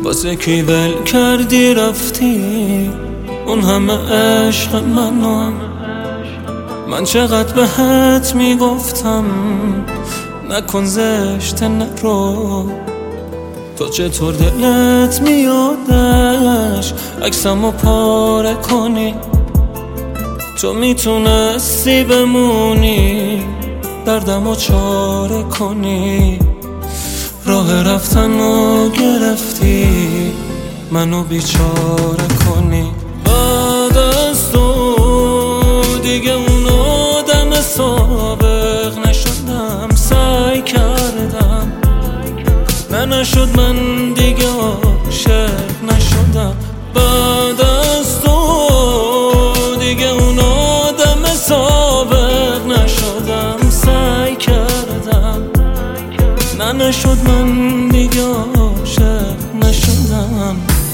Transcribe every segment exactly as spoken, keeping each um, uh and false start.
واسه کی ول کردی رفتی اون همه عشق منو. من چقدر بهت میگفتم نکن زشت نرو، تو چطور دلت میادش عکسمو پاره کنی؟ تو میتونستی بمونی دردمو چاره کنی، راه رفتنو گرفتی منو بیچاره کنی. بعد از تو دیگه اون آدم سابق نشدم، سعی کردم نه نشد، من دیگه عاشق نشدم. بعد از تو دیگه اون آدم سابق نشدم، سعی کردم نه نشد، من دیگه عاشق نشدم.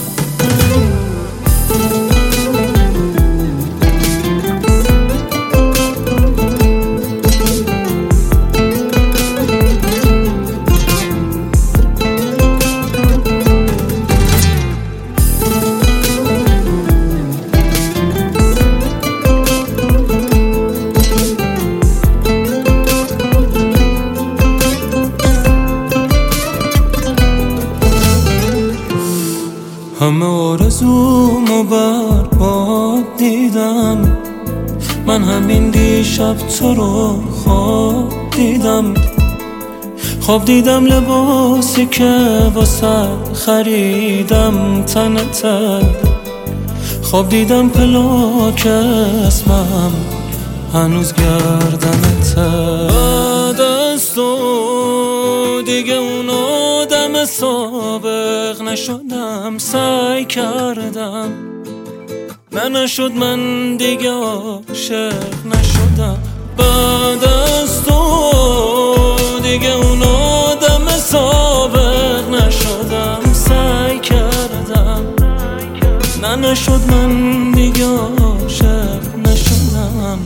همه آرزومو برباد دیدم، من همین دیشب تو رو خواب دیدم. خواب دیدم لباسی که واسه خریدم تنته، خواب دیدم پلاک اسمم هنوز گردنته. بعد از تو دیگه اون آدم سابق نشدم، سعی کردم نه نشد، من دیگه عاشق نشدم. بعد از تو دیگه اون آدم سابق نشدم، سعی کردم نه نشد، من دیگه عاشق نشدم.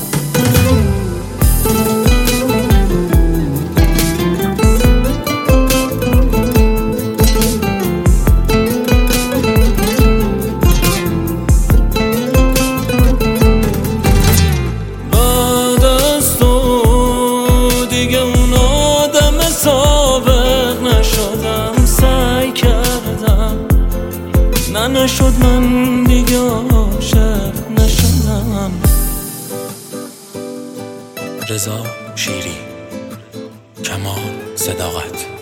نه نشد، من دیگه عاشق نشدم. رضا شیری، کمال صداقت.